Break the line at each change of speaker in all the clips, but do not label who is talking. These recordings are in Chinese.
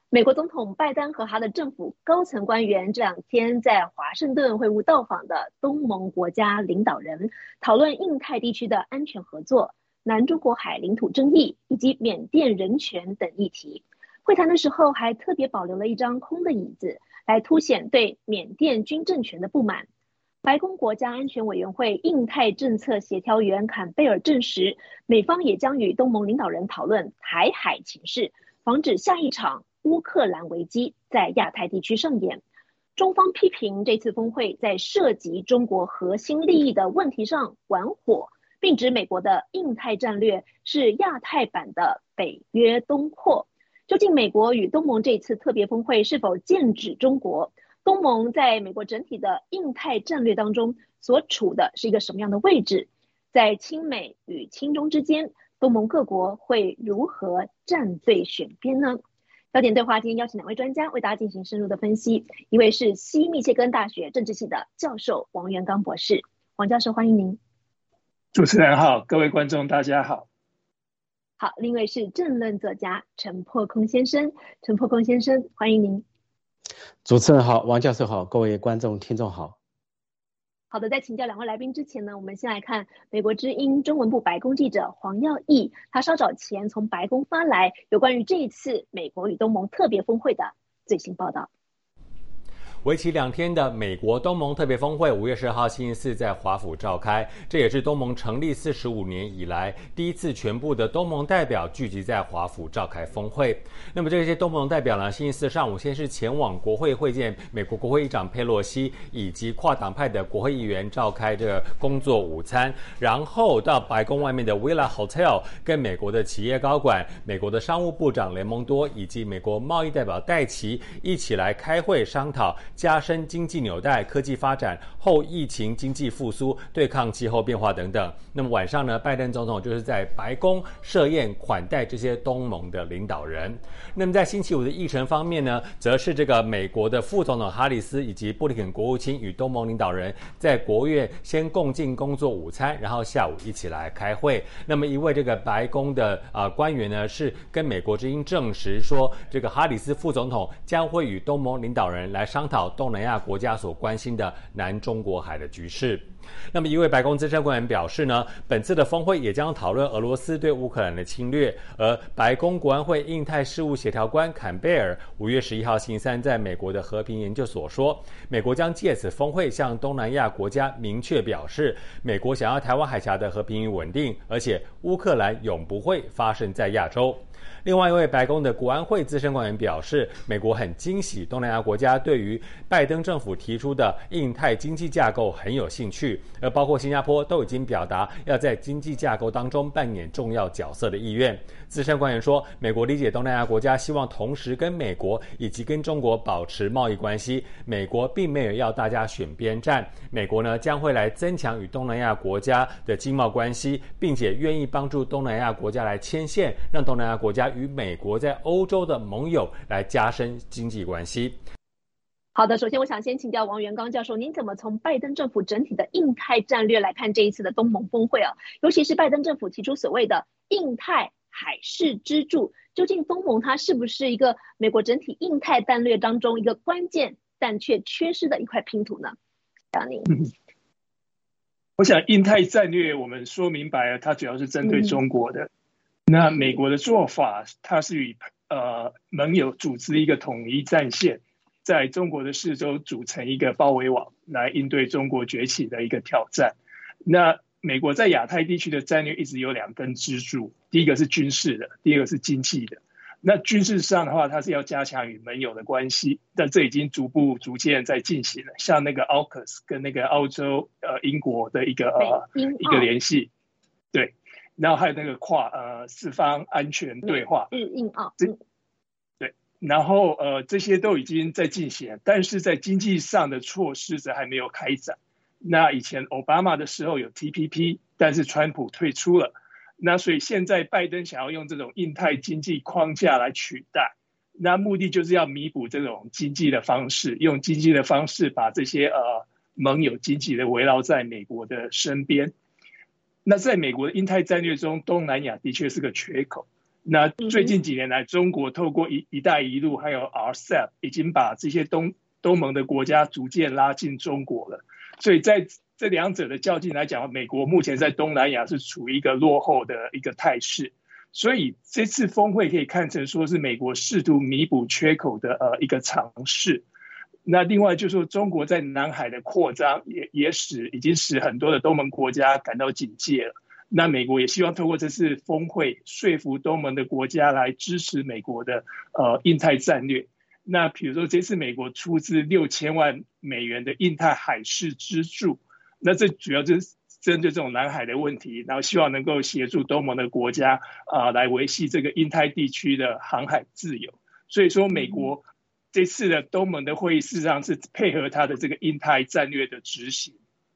美国总统拜登和他的政府高层官员这两天在华盛顿会晤到访的东盟国家领导人，讨论印太地区的安全合作、南中国海领土争议以及缅甸人权等议题。会谈的时候还特别保留了一张空的椅子，来凸显对缅甸军政权的不满。白宫国家安全委员会印太政策协调员坎贝尔证实，美方也将与东盟领导人讨论台海情势，防止下一场乌克兰危机在亚太地区上演。中方批评这次峰会在涉及中国核心利益的问题上玩火，并指美国的印太战略是亚太版的北约东扩。究竟美国与东盟这次特别峰会是否剑指中国？东盟在美国整体的印太战略当中所处的是一个什么样的位置？在亲美与亲中之间，东盟各国会如何站队选边呢？焦点对话今天邀请两位专家为大家进行深入的分析，一位是西密歇根大学政治系的教授王元刚博士，王教授欢迎您。
主持人好，各位观众大家好。
好，另一位是政论作家陈破空先生，陈破空先生欢迎您。
主持人好，王教授好，各位观众听众好。
好的，在请教两位来宾之前呢，我们先来看美国之音中文部白宫记者黄耀义，他稍早前从白宫发来有关于这一次美国与东盟特别峰会的最新报道。
为期2天的美国东盟特别峰会5月10号星期四在华府召开，这也是东盟成立45年以来第一次全部的东盟代表聚集在华府召开峰会。那么这些东盟代表呢，星期四上午先是前往国会会见美国国会议长佩洛西以及跨党派的国会议员，召开这个工作午餐，然后到白宫外面的 Villa Hotel 跟美国的企业高管、美国的商务部长雷蒙多以及美国贸易代表戴奇一起来开会商讨加深经济纽带、科技发展、后疫情经济复苏、对抗气候变化等等。那么晚上呢，拜登总统就是在白宫设宴款待这些东盟的领导人。那么在星期五的议程方面呢，则是这个美国的副总统哈里斯以及布林肯国务卿与东盟领导人在国务院先共进工作午餐，然后下午一起来开会。那么一位这个白宫的官员呢，是跟美国之音证实说，这个哈里斯副总统将会与东盟领导人来商讨东南亚国家所关心的南中国海的局势。那么一位白宫资深官员表示呢，本次的峰会也将讨论俄罗斯对乌克兰的侵略。而白宫国安会印太事务协调官坎贝尔5月11号星期三在美国的和平研究所说，美国将借此峰会向东南亚国家明确表示，美国想要台湾海峡的和平与稳定，而且乌克兰永不会发生在亚洲。另外一位白宫的国安会资深官员表示，美国很惊喜东南亚国家对于拜登政府提出的印太经济架构很有兴趣，而包括新加坡都已经表达要在经济架构当中扮演重要角色的意愿。资深官员说，美国理解东南亚国家希望同时跟美国以及跟中国保持贸易关系，美国并没有要大家选边站，美国呢将会来增强与东南亚国家的经贸关系，并且愿意帮助东南亚国家来牵线，让东南亚国家与美国在欧洲的盟友来加深经济关系。
好的，首先我想先请教王元刚教授，您怎么从拜登政府整体的印太战略来看这一次的东盟峰会啊？尤其是拜登政府提出所谓的印太海事支柱，究竟东盟它是不是一个美国整体印太战略当中一个关键但却缺失的一块拼图呢？
我想印太战略我们说明白了，它主要是针对中国的。那美国的做法，它是与盟友组织一个统一战线，在中国的四周组成一个包围网，来应对中国崛起的一个挑战。那美国在亚太地区的战略一直有2根支柱，第一个是军事的，第二个是经济的。那军事上的话，它是要加强与盟友的关系，但这已经逐渐在进行了。像那个 AUKUS 跟那个澳洲、英国的一个联系，对。然后还有那个四方安全对话，
印澳，
对，然后这些都已经在进行，但是在经济上的措施则还没有开展。那以前奥巴马的时候有 TPP， 但是川普退出了，那所以现在拜登想要用这种印太经济框架来取代，那目的就是要弥补这种经济的方式，用经济的方式把这些盟友紧紧的围绕在美国的身边。那在美国的印太战略中，东南亚的确是个缺口。 那最近几年来，中国透过一带一路还有 RCEP 已经把这些东盟的国家逐渐拉进中国了。所以在这两者的较劲来讲，美国目前在东南亚是处于一个落后的一个态势。所以这次峰会可以看成说是美国试图弥补缺口的一个尝试。那另外就是说，中国在南海的扩张已经使很多的东盟国家感到警戒了。那美国也希望透过这次峰会说服东盟的国家来支持美国的印太战略。那比如说这次美国出资6000万美元的印太海事支柱，那这主要就是针对这种南海的问题，然后希望能够协助东盟的国家来维系这个印太地区的航海自由。所以说美国这次的东盟的会议事实上是配合它的这个印太战略的执行。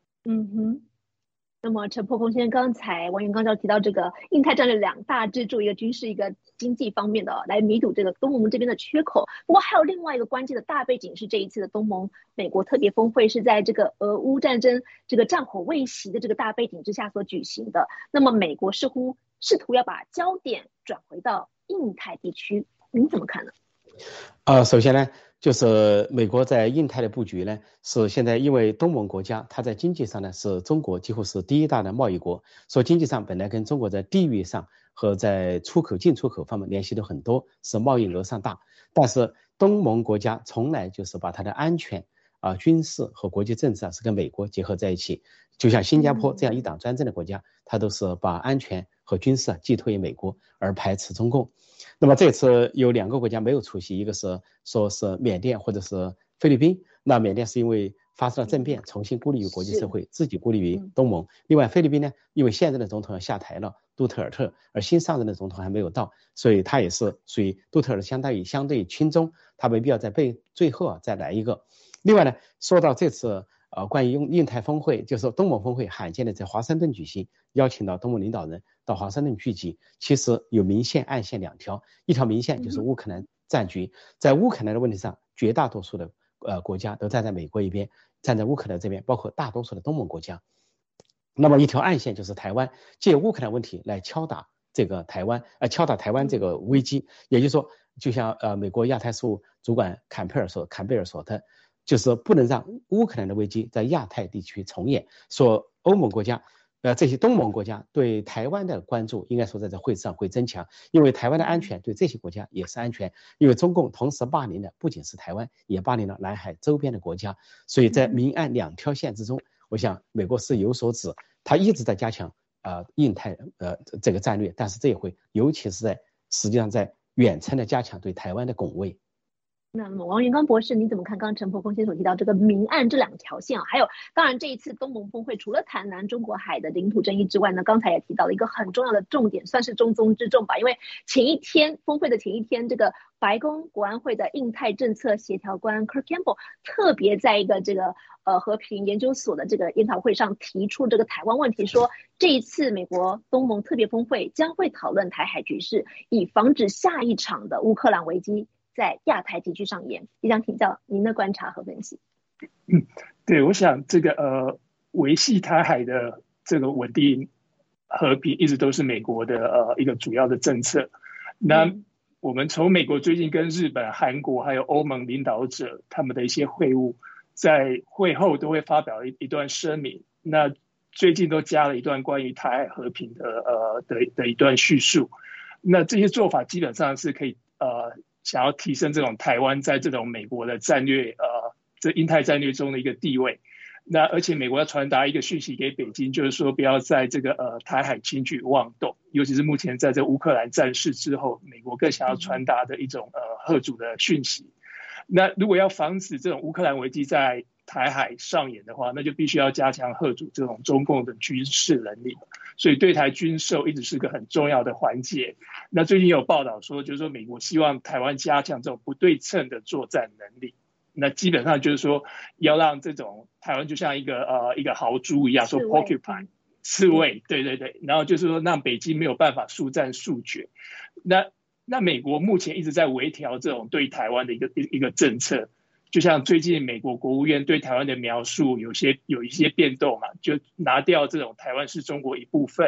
那么陈破空先生刚才王元刚就提到这个印太战略2大支柱，一个军事一个经济方面的来弥补这个东盟这边的缺口。不过还有另外一个关键的大背景是这一次的东盟美国特别峰会是在这个俄乌战争这个战火未息的这个大背景之下所举行的。那么美国似乎试图要把焦点转回到印太地区，您怎么看呢？
首先呢，就是美国在印太的布局呢，是现在因为东盟国家它在经济上呢是中国几乎是第一大的贸易国，所以经济上本来跟中国在地域上和在出口进出口方面联系的很多，是贸易额上大。但是东盟国家从来就是把它的安全军事和国际政治是跟美国结合在一起，就像新加坡这样一党专政的国家，它都是把安全和军事寄托于美国而排斥中共。那么这次有2个国家没有出席，一个是说是缅甸或者是菲律宾。那缅甸是因为发生了政变，重新孤立于国际社会，自己孤立于东盟。另外菲律宾呢，因为现任的总统要下台了，杜特尔特，而新上任的总统还没有到，所以他也是属于杜特尔特相对亲中，他没必要最后再来一个。另外呢，说到这次关于印太峰会，就是东盟峰会罕见的在华盛顿举行，邀请到东盟领导人到华盛顿聚集。其实有明线暗线2条，一条明线就是乌克兰战局，在乌克兰的问题上，绝大多数的国家都站在美国一边，站在乌克兰这边，包括大多数的东盟国家。那么一条暗线就是台湾，借乌克兰问题来敲打台湾这个危机。也就是说，就像美国亚太事务主管坎贝尔说的，就是不能让乌克兰的危机在亚太地区重演。说欧盟国家这些东盟国家对台湾的关注应该说在这会上会增强，因为台湾的安全对这些国家也是安全，因为中共同时霸凌的不仅是台湾，也霸凌了南海周边的国家。所以在明暗2条线之中，我想美国是有所指，他一直在加强印太这个战略，但是这也会尤其是实际上在远程的加强对台湾的拱卫。
那么王元刚博士，你怎么看刚刚陈破空先生所提到这个明暗这2条线还有当然这一次东盟峰会除了谈南中国海的领土争议之外呢，刚才也提到了一个很重要的重点，算是重中之重吧。因为峰会的前一天，这个白宫国安会的印太政策协调官 Kirk Campbell 特别在一个这个和平研究所的这个研讨会上提出这个台湾问题，说这一次美国东盟特别峰会将会讨论台海局势，以防止下一场的乌克兰危机在亚太地区上演。也想请教您的观察和分析。
对，我想这个维系台海的这个稳定和平一直都是美国的一个主要的政策。那我们从美国最近跟日本、韩国还有欧盟领导者他们的一些会晤，在会后都会发表一段声明。那最近都加了一段关于台海和平的一段叙述。那这些做法基本上是可以想要提升这种台湾在这种美国的战略这印太战略中的一个地位。那而且美国要传达一个讯息给北京，就是说不要在这个台海轻举妄动，尤其是目前在这乌克兰战事之后，美国更想要传达的一种嚇阻的讯息。那如果要防止这种乌克兰危机在台海上演的话，那就必须要加强嚇阻这种中共的军事能力，所以对台军售一直是个很重要的环节。那最近有报道说，就是说美国希望台湾加强这种不对称的作战能力。那基本上就是说要让这种台湾就像一个豪猪一样，说 porcupine 刺猬，对对对，然后就是说让北京没有办法速战速决。那美国目前一直在微调这种对台湾的一个政策，就像最近美国国务院对台湾的描述有一些变动嘛，就拿掉这种台湾是中国一部分，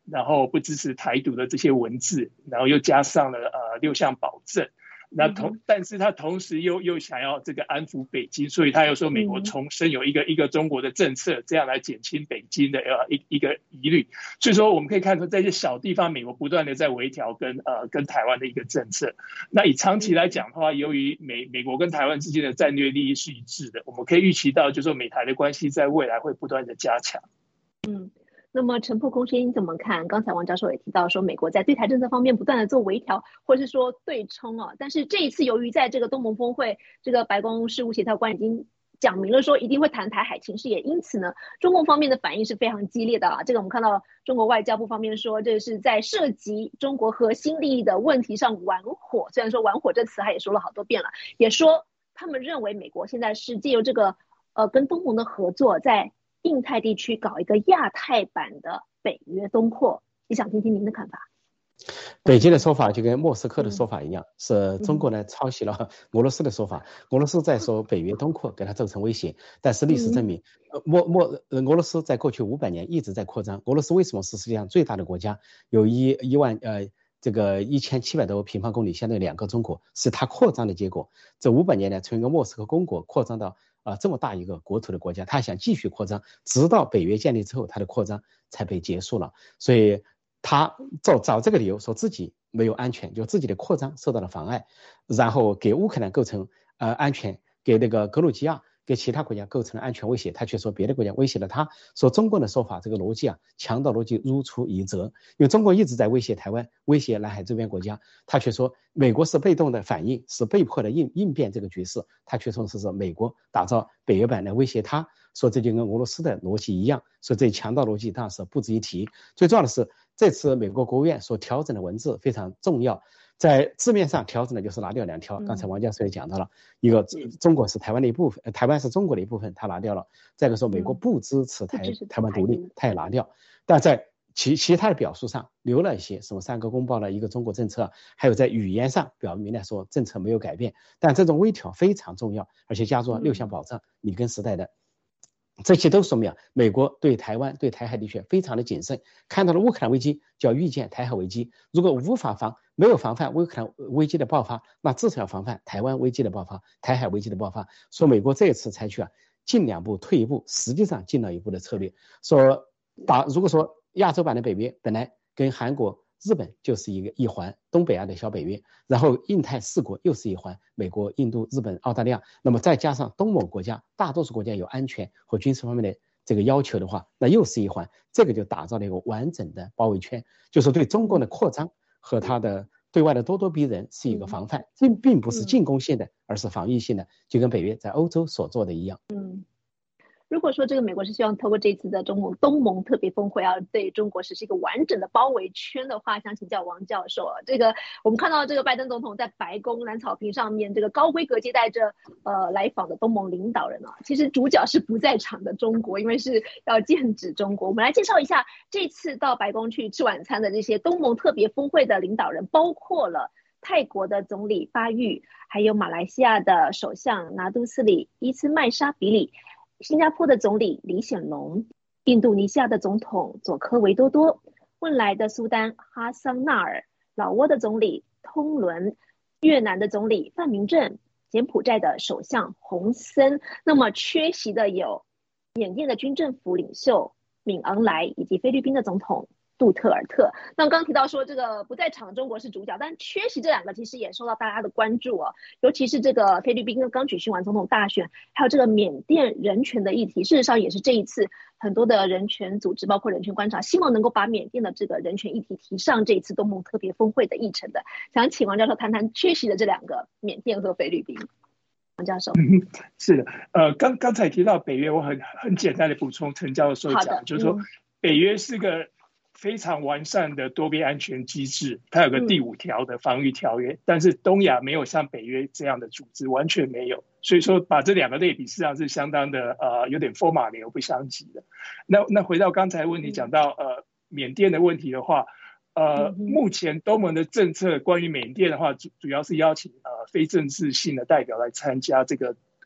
然后不支持台独的这些文字，然后又加上了6项保证。但是他同时又想要这个安抚北京，所以他又说美国重申有一个中国的政策，这样来减轻北京的一个疑虑。所以说我们可以看出，在这些小地方，美国不断的在微调跟台湾的一个政策。那以长期来讲的话，由于美国跟台湾之间的战略利益是一致的，我们可以预期到，就是说美台的关系在未来会不断的加强。
那么陈破空先生怎么看？刚才王教授也提到说，美国在对台政策方面不断的做微调，或是说对冲但是这一次由于在这个东盟峰会，这个白宫事务协调官已经讲明了说一定会谈台海情势，也因此呢，中共方面的反应是非常激烈的这个我们看到中国外交部方面说，这是在涉及中国核心利益的问题上玩火。虽然说玩火这词他也说了好多遍了，也说他们认为美国现在是借由这个跟东盟的合作，在印太地区搞一个亚太版的北约东扩，也想听听您的看法。
北京的说法就跟莫斯科的说法一样，是中国呢抄袭了俄罗斯的说法。俄罗斯在说北约东扩给它构成威胁，但是历史证明，俄罗斯在过去500年一直在扩张。俄罗斯为什么是世界上最大的国家，有1700多平方公里，相当于2个中国，是它扩张的结果。这500年呢，从一个莫斯科公国扩张到这么大一个国土的国家，他想继续扩张，直到北约建立之后，他的扩张才被结束了。所以他找这个理由说自己没有安全，就自己的扩张受到了妨碍，然后给乌克兰构成安全，给那个格鲁吉亚给其他国家构成了安全威胁，他却说别的国家威胁了他。说中国的说法，这个逻辑强盗逻辑如出一辙，因为中国一直在威胁台湾，威胁南海周边国家，他却说美国是被动的反应，是被迫的应变这个局势，他却说是美国打造北约版来威胁他，说这就跟俄罗斯的逻辑一样，说这强盗逻辑当然是不值一提。最重要的是，这次美国国务院所调整的文字非常重要，在字面上调整的就是拿掉2条，刚才王教授也讲到了，一个中国是台湾的一部分，台湾是中国的一部分，他拿掉了；再一个说美国不支持台湾独立，他也拿掉。但在其他的表述上留了一些，什么3个公报了，一个中国政策，还有在语言上表明来说政策没有改变，但这种微调非常重要，而且加入了6项保障，你跟时代的。这些都说明美国对台湾对台海地区非常的谨慎，看到了乌克兰危机就要预见台海危机，如果没有防范乌克兰危机的爆发，那至少要防范台湾危机的爆发，台海危机的爆发。说美国这一次采取进2步退1步，实际上进了1步的策略，说如果说亚洲版的北约本来跟韩国日本就是一环，东北亚的小北约，然后印太4国又是一环，美国、印度、日本、澳大利亚，那么再加上东盟国家，大多数国家有安全和军事方面的这个要求的话，那又是一环，这个就打造了一个完整的包围圈，就是对中国的扩张和它的对外的咄咄逼人是一个防范，这并不是进攻性的，而是防御性的，就跟北约在欧洲所做的一样。
如果说这个美国是希望透过这次的东盟特别峰会要对中国实施一个完整的包围圈的话，想请教王教授这个我们看到这个拜登总统在白宫蓝草坪上面这个高规格接待着来访的东盟领导人其实主角是不在场的中国，因为是要剑指中国。我们来介绍一下这次到白宫去吃晚餐的这些东盟特别峰会的领导人，包括了泰国的总理巴育，还有马来西亚的首相拿督斯里伊斯麦沙比里，新加坡的总理李显龙，印度尼西亚的总统佐科维多多，汶莱的苏丹哈桑纳尔，老挝的总理通伦，越南的总理范明政，柬埔寨的首相洪森。那么缺席的有缅甸的军政府领袖敏昂莱，以及菲律宾的总统杜特尔特。那刚刚提到说这个不在场的中国是主角，但缺席这2个其实也受到大家的关注尤其是这个菲律宾刚举行完总统大选，还有这个缅甸人权的议题，事实上也是这一次很多的人权组织包括人权观察希望能够把缅甸的这个人权议题提上这一次东盟特别峰会的议程的。想请王教授谈谈缺席的这2个缅甸和菲律宾。王教授。
是的，刚才提到北约，我很简单的补充陈教授讲，就是说北约是个非常完善的多边安全机制，它有个第5条的防御条约，但是东亚没有像北约这样的组织，完全没有。所以说把这2个类比，实际上是相当的有点风马牛不相及的。那回到刚才问题，讲到缅甸的问题的话，目前东盟的政策关于缅甸的话，主要是邀请非政治性的代表来参加这个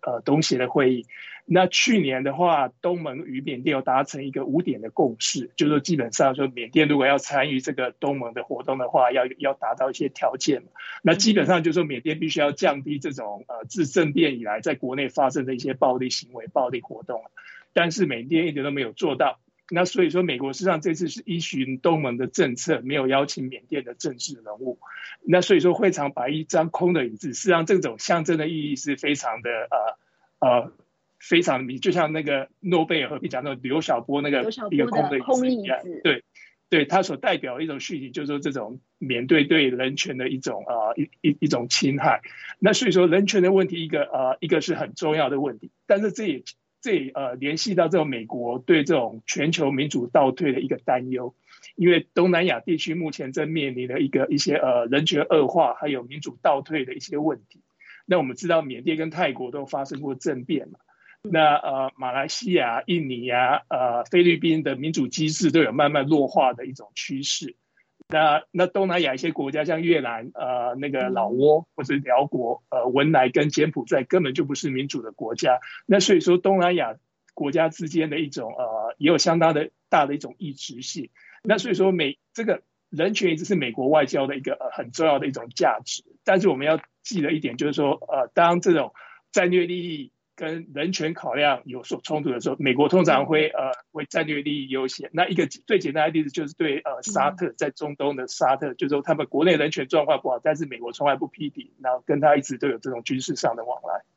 东协的会议。那去年的话，东盟与缅甸有达成一个5点的共识，就是说基本上说缅甸如果要参与这个东盟的活动的话，要达到一些条件嘛。那基本上就是说缅甸必须要降低这种自政变以来在国内发生的一些暴力行为、暴力活动，但是缅甸一点都没有做到。那所以说，美国事实上这次是依循东盟的政策，没有邀请缅甸的政治人物。那所以说，会场摆一张空的椅子，事实上这种象征的意义是非常的非常明，就像那个诺贝尔和平奖那刘晓波那个一个空的椅子一样，对，它所代表的一种讯息，就是说这种缅甸对人权的一种一种侵害。那所以说，人权的问题一个是很重要的问题，但是这也联系到这种美国对这种全球民主倒退的一个担忧，因为东南亚地区目前正面临的一些人权恶化，还有民主倒退的一些问题。那我们知道缅甸跟泰国都发生过政变嘛，那马来西亚、印尼啊、菲律宾的民主机制都有慢慢弱化的一种趋势。那东南亚一些国家像越南、那个老挝或者辽国、文莱跟柬埔寨根本就不是民主的国家。那所以说东南亚国家之间的一种也有相当的大的一种异质性。那所以说这个人权一直是美国外交的一个很重要的一种价值。但是我们要记得一点，就是说当这种战略利益跟人权考量有所冲突的时候，美国通常会战略利益优先。那一个最简单的例子就是对沙特，在中东的沙特，就是说他们国内人权状况不好，但是美国从来不批评，然后跟他一直都有这种军事上的往来。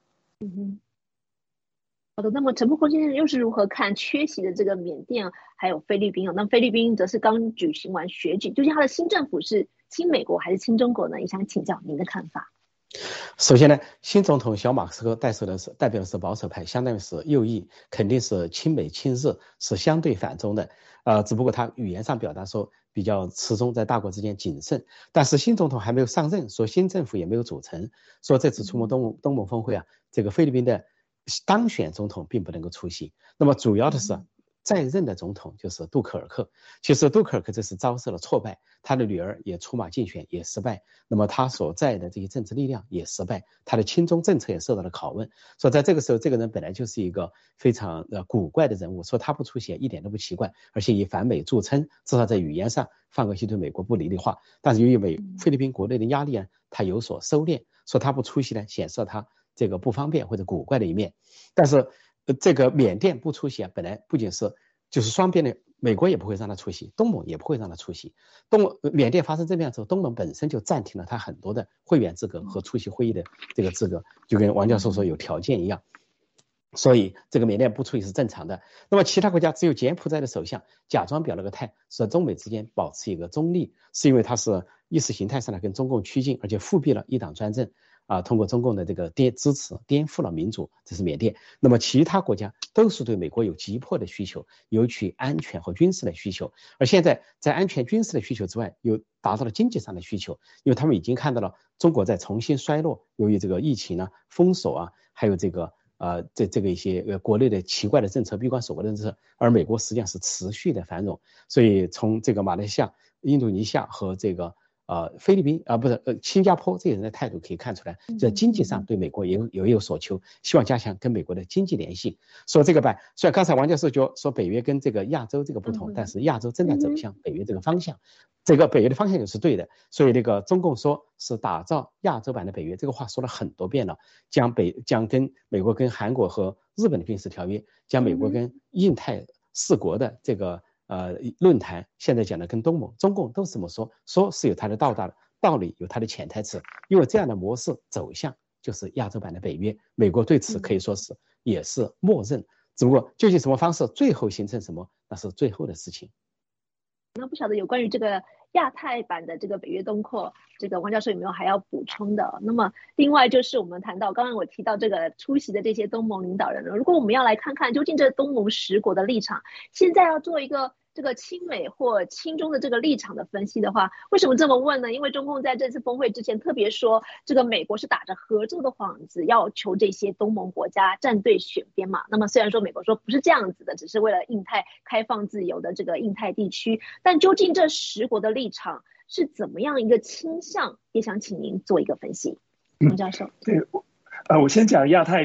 好的，那么陈伯公先生又是如何看缺席的这个缅甸还有菲律宾？那菲律宾则是刚举行完选举，究竟他的新政府是亲美国还是亲中国呢？也想请教您的看法。
首先呢，新总统小马克思代表的是保守派，相当于是右翼，肯定是亲美亲日，是相对反中的。只不过他语言上表达说比较持中，在大国之间谨慎。但是新总统还没有上任，说新政府也没有组成，说这次出席东盟峰会啊，这个菲律宾的当选总统并不能够出席。那么主要的是在任的总统就是杜克尔克。其实杜克尔克这次遭受了挫败，他的女儿也出马竞选也失败，那么他所在的这些政治力量也失败，他的亲中政策也受到了拷问。所以在这个时候，这个人本来就是一个非常古怪的人物，说他不出席一点都不奇怪，而且以反美著称，至少在语言上放过去对美国不利的话。但是由于菲律宾国内的压力啊，他有所收敛，说他不出席呢，显示他这个不方便或者古怪的一面。但是这个缅甸不出席啊，本来不仅是就是双边的，美国也不会让他出席，东盟也不会让他出席。缅甸发生政变之后，东盟本身就暂停了他很多的会员资格和出席会议的这个资格，就跟王教授说有条件一样。所以这个缅甸不出席是正常的。那么其他国家只有柬埔寨的首相假装表了个态，说中美之间保持一个中立，是因为他是意识形态上的跟中共趋近，而且复辟了一党专政。通过中共的这个支持颠覆了民主，这是缅甸。那么其他国家都是对美国有急迫的需求，有取安全和军事的需求，而现在在安全军事的需求之外，又达到了经济上的需求，因为他们已经看到了中国在重新衰落，由于这个疫情啊、封锁啊，还有这个这个一些国内的奇怪的政策、闭关锁国的政策，而美国实际上是持续的繁荣。所以从这个马来西亚、印度尼西亚和这个菲律宾不是新加坡这些人的态度可以看出来，在经济上对美国也有所求，希望加强跟美国的经济联系。说这个吧，虽然刚才王教授就说北约跟这个亚洲这个不同，但是亚洲正在走向北约这个方向，这个北约的方向也是对的。所以那个中共说是打造亚洲版的北约，这个话说了很多遍了，将跟美国跟韩国和日本的军事条约，将美国跟印太4国的这个论坛，现在讲的跟东盟、中共都是这么说是有它的道理，有它的潜台词。因为这样的模式走向就是亚洲版的北约，美国对此可以说是也是默认，只不过究竟什么方式，最后形成什么，那是最后的事情。
那不晓得有关于这个亚太版的这个北约东扩，这个王教授有没有还要补充的？那么另外就是我们谈到刚刚我提到这个出席的这些东盟领导人，如果我们要来看看究竟这东盟10国的立场，现在要做一个这个亲美或亲中的这个立场的分析的话，为什么这么问呢？因为中共在这次峰会之前特别说，这个美国是打着合作的幌子要求这些东盟国家站队选边嘛。那么虽然说美国说不是这样子的，只是为了印太开放自由的这个印太地区，但究竟这10国的立场是怎么样一个倾向，也想请您做一个分析。王教授。
对，我先讲亚太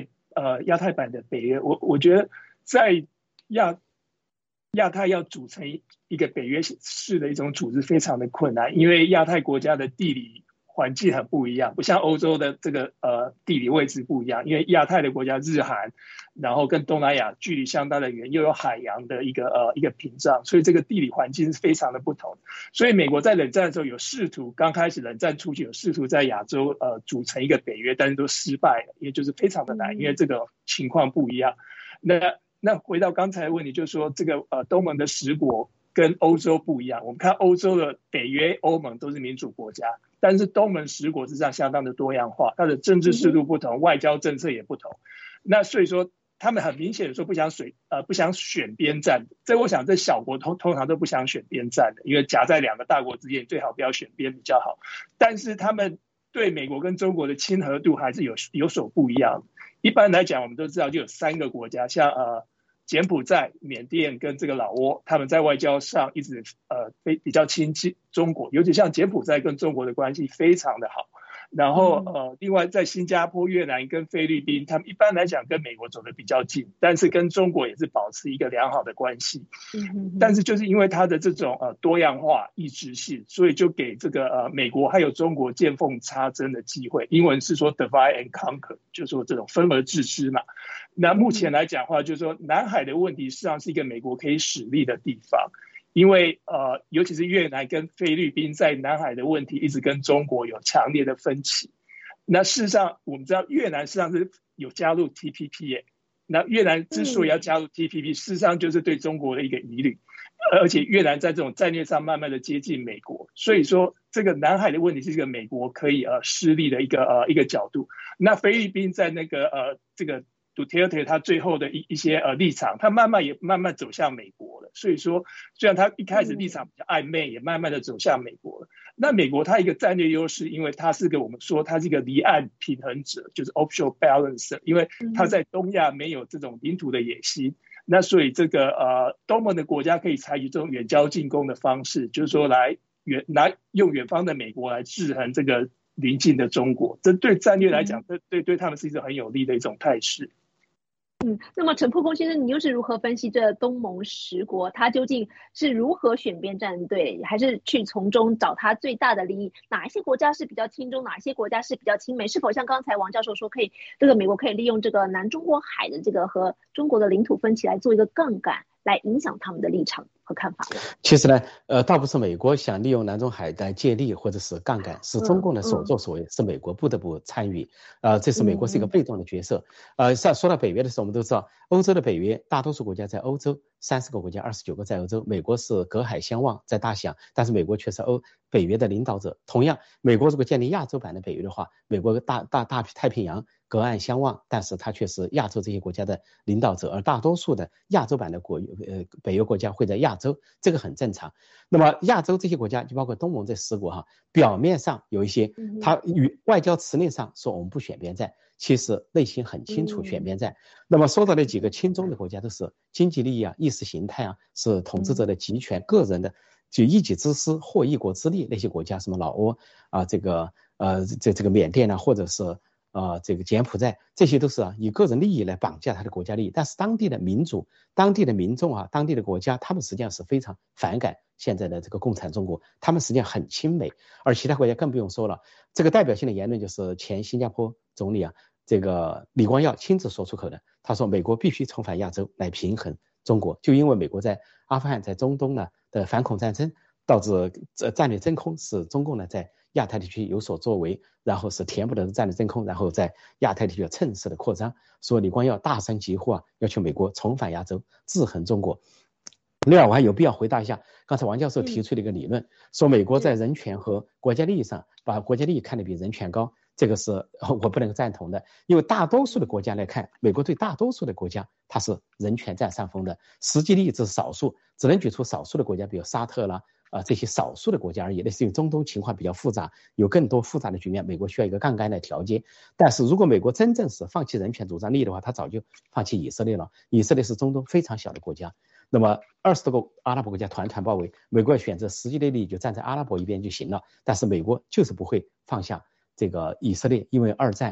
亚太版的北约，我觉得在亚太要组成一个北约式的一种组织非常的困难，因为亚太国家的地理环境很不一样，不像欧洲的这个地理位置不一样，因为亚太的国家日韩，然后跟东南亚距离相当的远，又有海洋的一个屏障，所以这个地理环境是非常的不同。所以美国在冷战的时候有试图，刚开始冷战初期有试图在亚洲组成一个北约，但是都失败了，因为就是非常的难，因为这个情况不一样。那回到刚才的问题，就是说这个东盟的10国跟欧洲不一样。我们看欧洲的北约、欧盟都是民主国家，但是东盟10国实际上相当的多样化，它的政治制度不同，外交政策也不同。那所以说，他们很明显的说不想选边站。我想这小国通常都不想选边站的，因为夹在2个大国之间，最好不要选边比较好。但是他们对美国跟中国的亲和度还是有所不一样。一般来讲，我们都知道就有3个国家，像柬埔寨、缅甸跟这个老挝，他们在外交上一直比较亲近中国，尤其像柬埔寨跟中国的关系非常的好。然后另外在新加坡、越南跟菲律宾，他们一般来讲跟美国走得比较近，但是跟中国也是保持一个良好的关系。但是就是因为它的这种多样化、异质性，所以就给这个美国还有中国见缝插针的机会。英文是说 divide and conquer， 就是说这种分而治之嘛。那目前来讲的话，就是说南海的问题实际上是一个美国可以使力的地方。因为尤其是越南跟菲律宾在南海的问题一直跟中国有强烈的分歧。那事实上我们知道越南事实上是有加入 TPP 耶。那越南之所以要加入 TPP，事实上就是对中国的一个疑虑，而且越南在这种战略上慢慢的接近美国，所以说这个南海的问题是一个美国可以施力的一个角度。那菲律宾在那个这个Duterte 他最后的一些立场，他慢慢走向美国了。所以说，虽然他一开始立场比较暧昧，也慢慢的走向美国了。那美国它一个战略优势，因为它是我们说它是一个离岸平衡者，就是 offshore balancer， 因为它在东亚没有这种领土的野心。那所以这个东盟的国家可以采取这种远交近攻的方式，就是说来用远方的美国来制衡这个邻近的中国。这对战略来讲，对他们是一种很有利的一种态势。
那么陈破空先生，你又是如何分析这东盟10国，他究竟是如何选边站队，还是去从中找他最大的利益？哪一些国家是比较亲中，哪些国家是比较亲美？是否像刚才王教授说，这个美国可以利用这个南中国海的这个和中国的领土分歧来做一个杠杆，来影响他们的立场和看法？
其实呢，倒不是美国想利用南中海来借力或者是杠杆，是中共的所作所为，是美国不得不参与。这是美国是一个被动的角色。说到北约的时候，我们都知道，欧洲的北约大多数国家在欧洲，30个国家29个在欧洲，美国是隔海相望，在大西洋，但是美国却是北约的领导者。同样，美国如果建立亚洲版的北约的话，美国大太平洋隔岸相望，但是它却是亚洲这些国家的领导者，而大多数的亚洲版的北约国家会在亚洲，这个很正常。那么亚洲这些国家，就包括东盟这10国表面上有一些，它与外交辞令上说我们不选边站，其实内心很清楚选边站。那么说到的几个亲中的国家，都是经济利益意识形态是统治者的集权，个人的就一己之私获一国之利。那些国家什么老挝这个缅甸或者是这个柬埔寨，这些都是以个人利益来绑架他的国家利益。但是当地的民众当地的国家，他们实际上是非常反感现在的这个共产中国，他们实际上很亲美。而其他国家更不用说了。这个代表性的言论就是前新加坡总理这个李光耀亲自说出口的。他说美国必须重返亚洲来平衡中国，就因为美国在阿富汗在中东的反恐战争导致战略真空，使中共在亚太地区有所作为，然后是填补了战略真空，然后在亚太地区趁势的扩张。所以李光耀大声疾呼要求美国重返亚洲，制衡中国。另外我还有必要回答一下刚才王教授提出的一个理论，说美国在人权和国家利益上把国家利益看得比人权高，这个是我不能够赞同的。因为大多数的国家来看，美国对大多数的国家它是人权占上风的，实际利益只是少数，只能举出少数的国家，比如沙特啦这些少数的国家而已。那是因为中东情况比较复杂，有更多复杂的局面，美国需要一个杠杆来调节。但是如果美国真正是放弃人权主张利益的话，他早就放弃以色列了。以色列是中东非常小的国家，那么20多个阿拉伯国家团包围，美国选择实际的利益就站在阿拉伯一边就行了。但是美国就是不会放下这个以色列，因为二战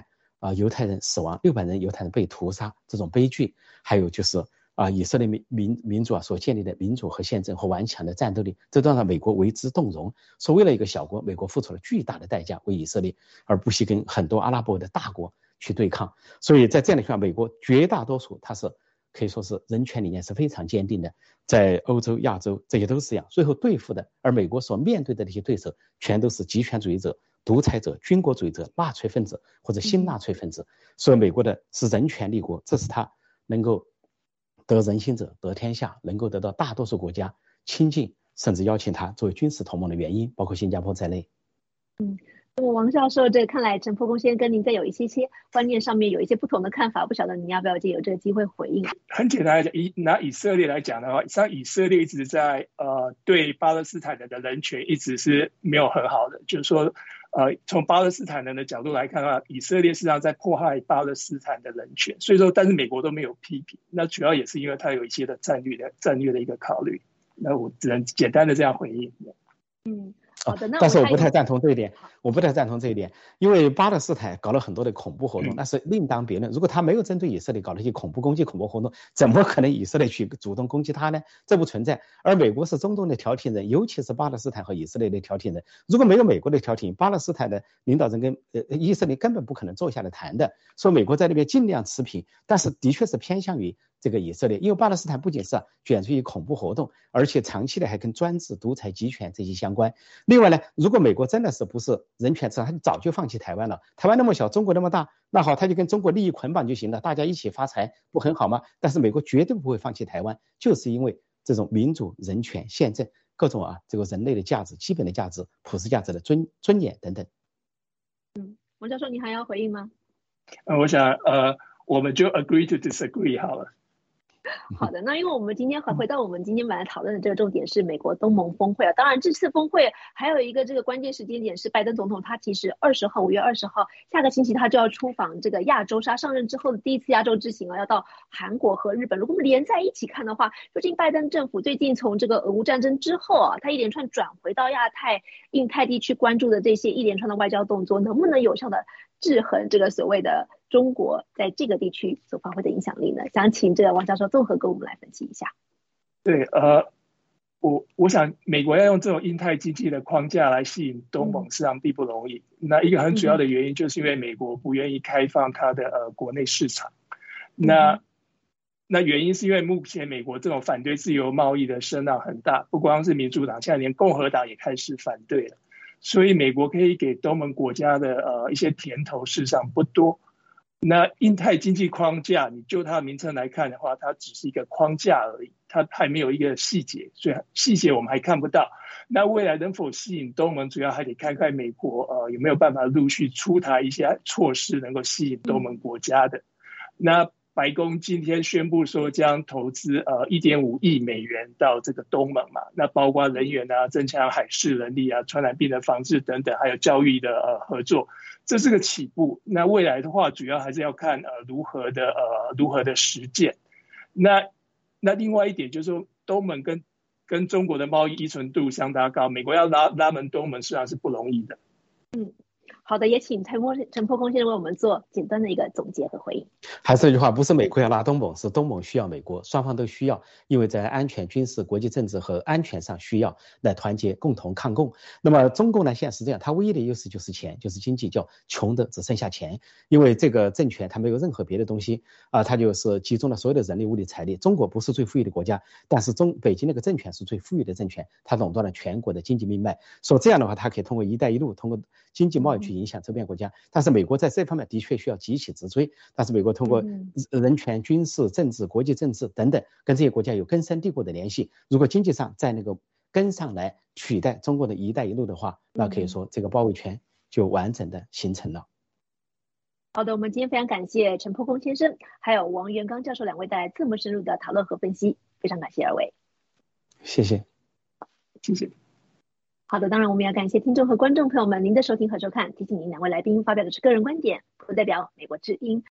犹太人死亡，600人犹太人被屠杀这种悲剧，还有就是以色列民族所建立的民主和宪政和顽强的战斗力，这都让美国为之动容。说为了一个小国，美国付出了巨大的代价为以色列，而不惜跟很多阿拉伯的大国去对抗。所以在这样的情况下，美国绝大多数它是可以说是人权理念是非常坚定的，在欧洲、亚洲这些都是一样。最后对付的，而美国所面对的那些对手，全都是极权主义者、独裁者、军国主义者、纳粹分子或者新纳粹分子。所以美国的是人权立国，这是他能够得人心者得天下，能够得到大多数国家亲近，甚至邀请他作为军事同盟的原因，包括新加坡在内。
那么王教授，这看来陈伯公先跟您在有一些观念上面有一些不同的看法，不晓得您要不要借由这个机会回应？
很简单来讲，拿以色列来讲的话，像以色列一直在对巴勒斯坦人的人权一直是没有很好的，就是说从巴勒斯坦人的角度来看的话，以色列实际上在迫害巴勒斯坦的人权，所以说但是美国都没有批评，那主要也是因为它有一些的战略的一个考虑，那我只能简单的这样回应。
好的，那
但是我不太赞同这一点，因为巴勒斯坦搞了很多的恐怖活动，那是另当别论。如果他没有针对以色列搞了一些恐怖攻击、恐怖活动，怎么可能以色列去主动攻击他呢？这不存在。而美国是中东的调停人，尤其是巴勒斯坦和以色列的调停人。如果没有美国的调停，巴勒斯坦的领导人跟以色列根本不可能坐下来谈的。说美国在那边尽量持平，但是的确是偏向于这个以色列，因为巴勒斯坦不仅是卷入于恐怖活动，而且长期的还跟专制、独裁、集权这些相关。另外呢，如果美国真的是不是人权至上，他早就放弃台湾了。台湾那么小，中国那么大，那好，他就跟中国利益捆绑就行了，大家一起发财，不很好吗？但是美国绝对不会放弃台湾，就是因为这种民主、人权、宪政各种这个人类的价值、基本的价值、普世价值的尊严等等。
王教授，你还要回应吗？
我想我们就 agree to disagree 好了。
好的，那因为我们今天回到我们今天本来讨论的这个重点是美国东盟峰会当然这次峰会还有一个这个关键时间点是拜登总统他其实5月20号下个星期他就要出访这个亚洲，是他上任之后的第一次亚洲之行要到韩国和日本。如果我们连在一起看的话，究竟拜登政府最近从这个俄乌战争之后他一连串转回到亚太、印太地区关注的这些一连串的外交动作，能不能有效的制衡这个所谓的中国在这个地区所发挥的影响力呢？想请这个王教授综合跟我们来分析一下。
对，我想美国要用这种印太经济的框架来吸引东盟，实际上并不容易。那一个很主要的原因就是因为美国不愿意开放它的国内市场。那原因是因为目前美国这种反对自由贸易的声浪很大，不光是民主党，现在连共和党也开始反对了。所以美国可以给东盟国家的一些甜头事实上不多。那印太经济框架，你就它的名称来看的话，它只是一个框架而已，它还没有一个细节，所以细节我们还看不到。那未来能否吸引东盟，主要还得看看美国有没有办法陆续出台一些措施，能够吸引东盟国家的。那白宫今天宣布说将投资1.5亿美元到这个东盟嘛，那包括人员增强海事能力传染病的防治等等，还有教育的合作，这是个起步。那未来的话，主要还是要看如何的实践。那另外一点就是说，东盟跟中国的贸易依存度相当高，美国要拉拢东盟实际上是不容易的。
好的，也请陈伯公先生为我们做简单的一个总结和回应。
还是那句话，不是美国要拉东盟，是东盟需要美国，双方都需要，因为在安全、军事、国际政治和安全上需要来团结，共同抗共。那么中共呢，现在是这样，它唯一的优势就是钱，就是经济，叫穷的只剩下钱。因为这个政权它没有任何别的东西它就是集中了所有的人力、物力、财力。中国不是最富裕的国家，但是北京那个政权是最富裕的政权，它垄断了全国的经济命脉。所以这样的话，它可以通过“一带一路”，通过经济贸易去影响周边国家。但是美国在这方面的确需要急起直追，但是美国通过人权、军事、政治、国际政治等等，跟这些国家有根深蒂固的联系。如果经济上在那个跟上来取代中国的一带一路的话，那可以说这个包围圈就完整的形成了。
好的，我们今天非常感谢陈伯公先生还有王元刚教授两位带来这么深入的讨论和分析，非常感谢二位。
谢谢。
谢谢。
好的，当然我们也要感谢听众和观众朋友们您的收听和收看。提醒您，两位来宾发表的是个人观点，不代表美国之音。